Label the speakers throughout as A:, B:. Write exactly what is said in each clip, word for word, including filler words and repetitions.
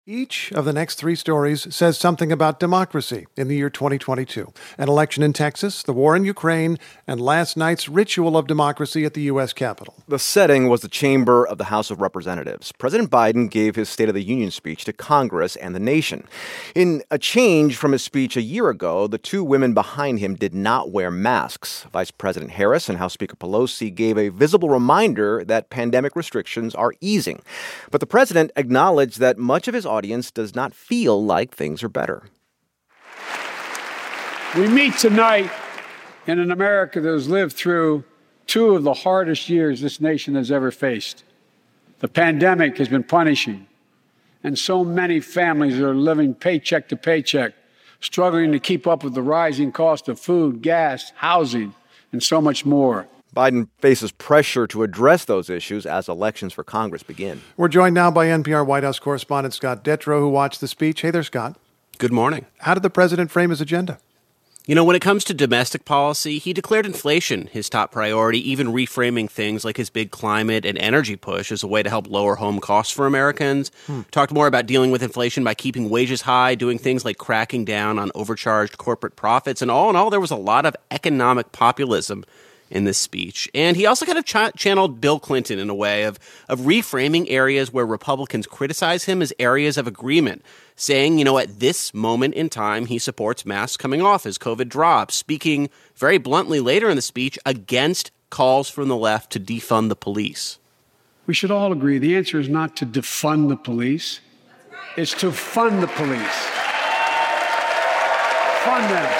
A: Each of the next three stories says something about democracy in the year twenty twenty-two. An election in Texas, the war in Ukraine, and last night's ritual of democracy at the U S Capitol.
B: The setting was the chamber of the House of Representatives. President Biden gave his State of the Union speech to Congress and the nation. In a change from his speech a year ago, the two women behind him did not wear masks. Vice President Harris and House Speaker Pelosi gave a visible reminder that pandemic restrictions are easing. But the president acknowledged that much of his audience does not feel like things are better.
C: We meet tonight in an America that has lived through two of the hardest years this nation has ever faced. The pandemic has been punishing, and so many families are living paycheck to paycheck, struggling to keep up with the rising cost of food, gas, housing, and so much more.
B: Biden faces pressure to address those issues as elections for Congress begin.
A: We're joined now by N P R White House correspondent Scott Detrow, who watched the speech. Hey there, Scott.
D: Good morning.
A: How did the president frame his agenda?
D: You know, when it comes to domestic policy, he declared inflation his top priority, even reframing things like his big climate and energy push as a way to help lower home costs for Americans. Hmm. Talked more about dealing with inflation by keeping wages high, doing things like cracking down on overcharged corporate profits. And all in all, there was a lot of economic populism in this speech. And he also kind of ch- channeled Bill Clinton in a way of, of reframing areas where Republicans criticize him as areas of agreement, saying, you know, at this moment in time, he supports masks coming off as COVID drops, speaking very bluntly later in the speech against calls from the left to defund the police.
C: We should all agree the answer is not to defund the police. It's to fund the police. Fund them.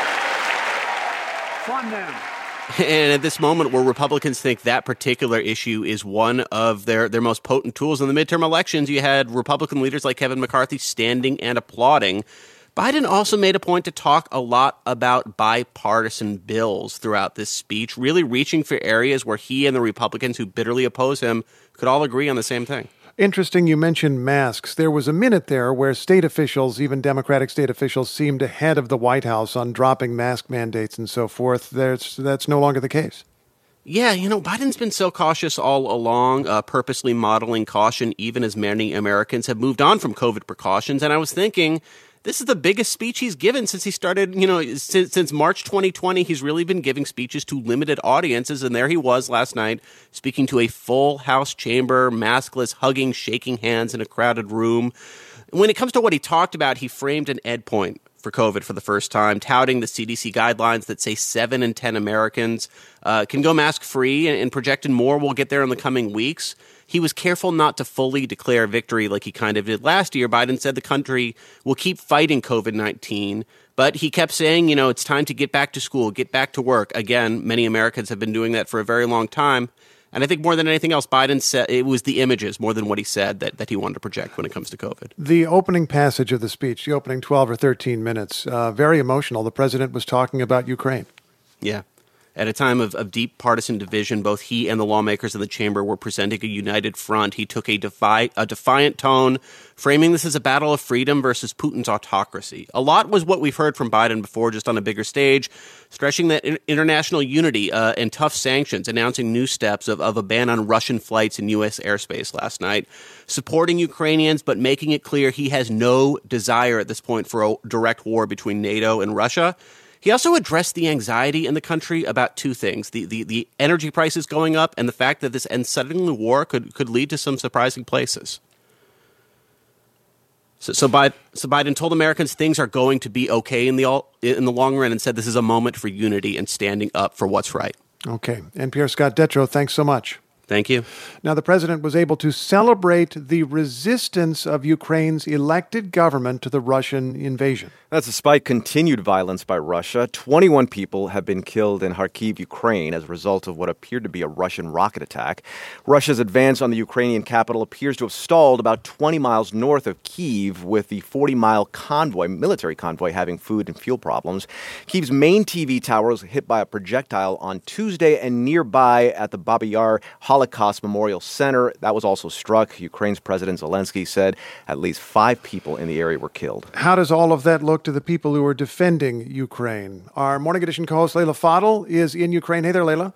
C: Fund them.
D: And at this moment where Republicans think that particular issue is one of their, their most potent tools in the midterm elections, you had Republican leaders like Kevin McCarthy standing and applauding. Biden also made a point to talk a lot about bipartisan bills throughout this speech, really reaching for areas where he and the Republicans who bitterly oppose him could all agree on the same thing.
A: Interesting you mentioned masks. There was a minute there where state officials, even Democratic state officials, seemed ahead of the White House on dropping mask mandates and so forth. There's, that's no longer the case.
D: Yeah, you know, Biden's been so cautious all along, uh, purposely modeling caution, even as many Americans have moved on from COVID precautions. And I was thinking, this is the biggest speech he's given since he started, you know, since, since March twenty twenty. He's really been giving speeches to limited audiences. And there he was last night speaking to a full House chamber, maskless, hugging, shaking hands in a crowded room. When it comes to what he talked about, he framed an ed point for COVID for the first time, touting the C D C guidelines that say seven in ten Americans uh, can go mask-free and, and projected more will get there in the coming weeks. He was careful not to fully declare victory like he kind of did last year. Biden said the country will keep fighting COVID nineteen, but he kept saying, you know, it's time to get back to school, get back to work. Again, many Americans have been doing that for a very long time. And I think more than anything else, Biden said it was the images more than what he said that, that he wanted to project when it comes to COVID.
A: The opening passage of the speech, the opening twelve or thirteen minutes, uh, very emotional. The president was talking about Ukraine.
D: Yeah. At a time of, of deep partisan division, both he and the lawmakers in the chamber were presenting a united front. He took a, defi- a defiant tone, framing this as a battle of freedom versus Putin's autocracy. A lot was what we've heard from Biden before, just on a bigger stage, stretching that in- international unity uh, and tough sanctions, announcing new steps of, of a ban on Russian flights in U S airspace last night, supporting Ukrainians, but making it clear he has no desire at this point for a direct war between NATO and Russia. He also addressed the anxiety in the country about two things, the, the, the energy prices going up and the fact that this unsettling war could, could lead to some surprising places. So, so, Biden, so Biden told Americans things are going to be okay in the, all, in the long run and said this is a moment for unity and standing up for what's right.
A: Okay. N P R Scott Detrow, thanks so much.
D: Thank you.
A: Now, the president was able to celebrate the resistance of Ukraine's elected government to the Russian invasion.
B: That's despite continued violence by Russia. twenty-one people have been killed in Kharkiv, Ukraine, as a result of what appeared to be a Russian rocket attack. Russia's advance on the Ukrainian capital appears to have stalled about twenty miles north of Kyiv, with the forty-mile convoy, military convoy, having food and fuel problems. Kyiv's main T V tower was hit by a projectile on Tuesday, and nearby at the Babi Yar Holocaust Memorial Center, that was also struck. Ukraine's President Zelensky said at least five people in the area were killed.
A: How does all of that look to the people who are defending Ukraine? Our Morning Edition co-host Leila Fadel is in Ukraine. Hey there, Leila.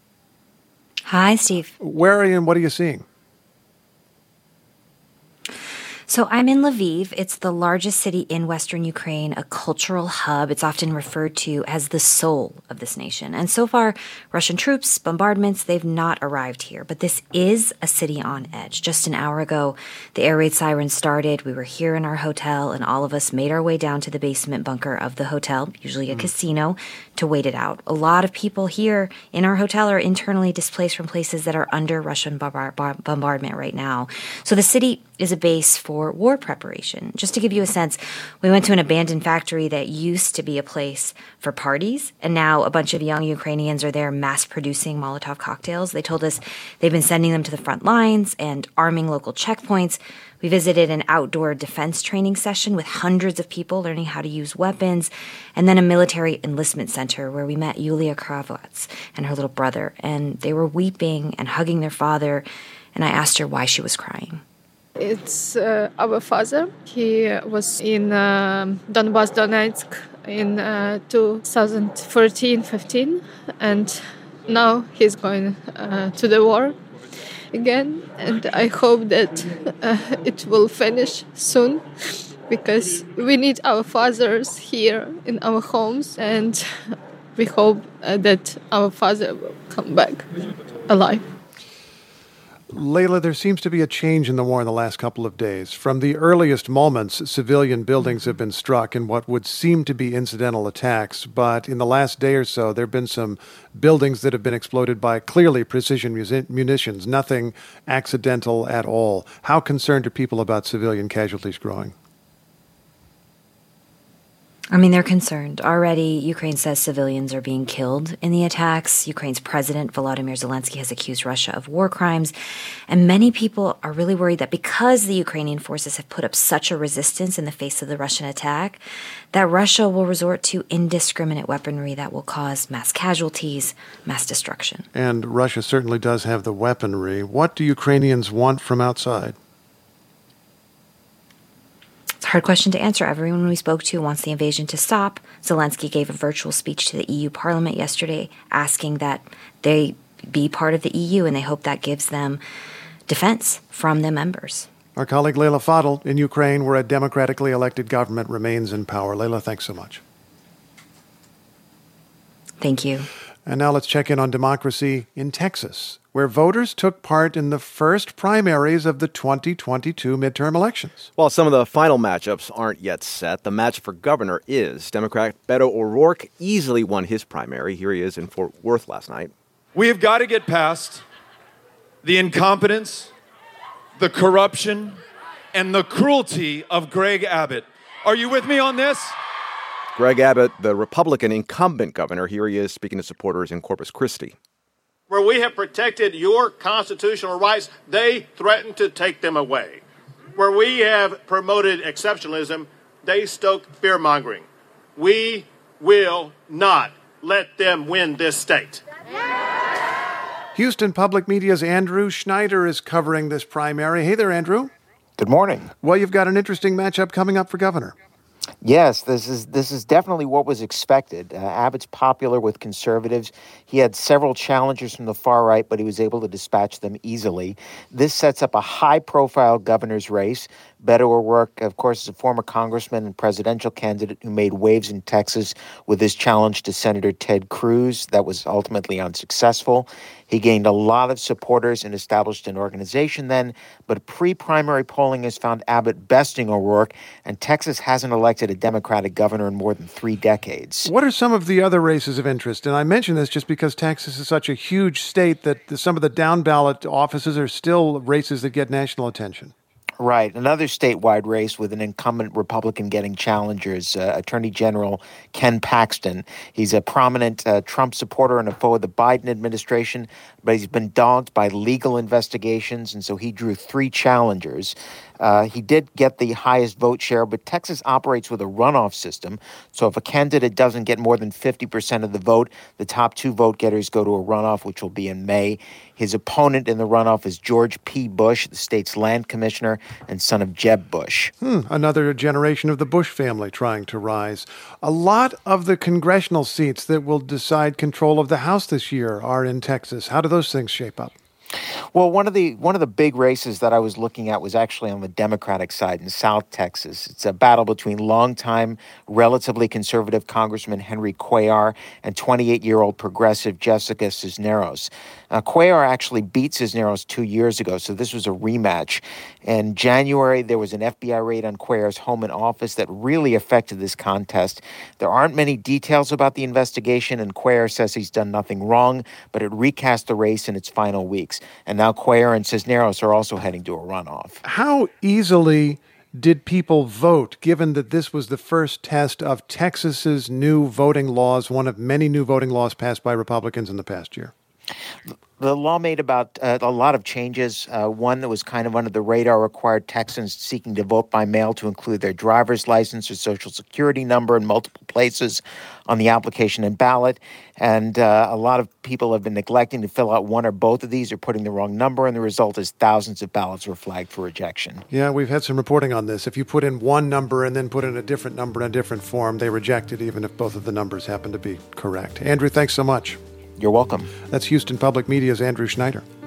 E: Hi, Steve.
A: Where are you and what are you seeing?
E: So I'm in Lviv. It's the largest city in western Ukraine, a cultural hub. It's often referred to as the soul of this nation. And so far, Russian troops, bombardments, they've not arrived here. But this is a city on edge. Just an hour ago, the air raid sirens started. We were here in our hotel, and all of us made our way down to the basement bunker of the hotel, usually a mm. casino, to wait it out. A lot of people here in our hotel are internally displaced from places that are under Russian bar- bar- bombardment right now. So the city is a base for war preparation. Just to give you a sense, we went to an abandoned factory that used to be a place for parties, and now a bunch of young Ukrainians are there mass-producing Molotov cocktails. They told us they've been sending them to the front lines and arming local checkpoints. We visited an outdoor defense training session with hundreds of people learning how to use weapons, and then a military enlistment center where we met Yulia Kravats and her little brother, and they were weeping and hugging their father, and I asked her why she was crying.
F: It's uh, our father. He was in uh, Donbas, Donetsk in uh, two thousand fourteen fifteen, and now he's going uh, to the war again. And I hope that uh, it will finish soon, because we need our fathers here in our homes, and we hope uh, that our father will come back alive.
A: Layla, there seems to be a change in the war in the last couple of days. From the earliest moments, civilian buildings have been struck in what would seem to be incidental attacks. But in the last day or so, there have been some buildings that have been exploded by clearly precision munitions, nothing accidental at all. How concerned are people about civilian casualties growing?
E: I mean, they're concerned. Already, Ukraine says civilians are being killed in the attacks. Ukraine's president, Volodymyr Zelensky, has accused Russia of war crimes. And many people are really worried that because the Ukrainian forces have put up such a resistance in the face of the Russian attack, that Russia will resort to indiscriminate weaponry that will cause mass casualties, mass destruction.
A: And Russia certainly does have the weaponry. What do Ukrainians want from outside?
E: It's a hard question to answer. Everyone we spoke to wants the invasion to stop. Zelensky gave a virtual speech to the E U Parliament yesterday asking that they be part of the E U, and they hope that gives them defense from the members.
A: Our colleague Layla Fadel in Ukraine, where a democratically elected government remains in power. Layla, thanks so much.
E: Thank you.
A: And now let's check in on democracy in Texas, where voters took part in the first primaries of the twenty twenty-two midterm elections.
B: While some of the final matchups aren't yet set, the match for governor is. Democrat Beto O'Rourke easily won his primary. Here he is in Fort Worth last night.
G: We have got to get past the incompetence, the corruption, and the cruelty of Greg Abbott. Are you with me on this?
B: Greg Abbott, the Republican incumbent governor, here he is speaking to supporters in Corpus Christi.
H: Where we have protected your constitutional rights, they threaten to take them away. Where we have promoted exceptionalism, they stoke fear-mongering. We will not let them win this state.
A: Houston Public Media's Andrew Schneider is covering this primary. Hey there, Andrew.
I: Good morning.
A: Well, you've got an interesting matchup coming up for governor.
I: Yes, this is this is definitely what was expected. Uh, Abbott's popular with conservatives. He had several challengers from the far right, but he was able to dispatch them easily. This sets up a high-profile governor's race. Beto O'Rourke, of course, is a former congressman and presidential candidate who made waves in Texas with his challenge to Senator Ted Cruz. That was ultimately unsuccessful. He gained a lot of supporters and established an organization then, but pre-primary polling has found Abbott besting O'Rourke, and Texas hasn't elected a Democratic governor in more than three decades.
A: What are some of the other races of interest? And I mention this just because Texas is such a huge state that the, some of the down-ballot offices are still races that get national attention.
I: Right. Another statewide race with an incumbent Republican getting challengers, uh, Attorney General Ken Paxton. He's a prominent uh, Trump supporter and a foe of the Biden administration, but he's been dogged by legal investigations, and so he drew three challengers. Uh, he did get the highest vote share, but Texas operates with a runoff system. So if a candidate doesn't get more than fifty percent of the vote, the top two vote getters go to a runoff, which will be in May. His opponent in the runoff is George P. Bush, the state's land commissioner and son of Jeb Bush.
A: Hmm, another generation of the Bush family trying to rise. A lot of the congressional seats that will decide control of the House this year are in Texas. How do those things shape up?
I: Well, one of the one of the big races that I was looking at was actually on the Democratic side in South Texas. It's a battle between longtime, relatively conservative Congressman Henry Cuellar and twenty-eight-year-old progressive Jessica Cisneros. Uh, Cuellar actually beat Cisneros two years ago, so this was a rematch. In January, there was an F B I raid on Cuellar's home and office that really affected this contest. There aren't many details about the investigation, and Cuellar says he's done nothing wrong, but it recast the race in its final weeks. And now Cuellar and Cisneros are also heading to a runoff.
A: How easily did people vote, given that this was the first test of Texas's new voting laws, one of many new voting laws passed by Republicans in the past year?
I: The law made about uh, a lot of changes. Uh, one that was kind of under the radar required Texans seeking to vote by mail to include their driver's license or social security number in multiple places on the application and ballot. And uh, a lot of people have been neglecting to fill out one or both of these or putting the wrong number, and the result is thousands of ballots were flagged for rejection.
A: Yeah, we've had some reporting on this. If you put in one number and then put in a different number in a different form, they reject it even if both of the numbers happen to be correct. Andrew, thanks so much.
I: You're welcome.
A: That's Houston Public Media's Andrew Schneider.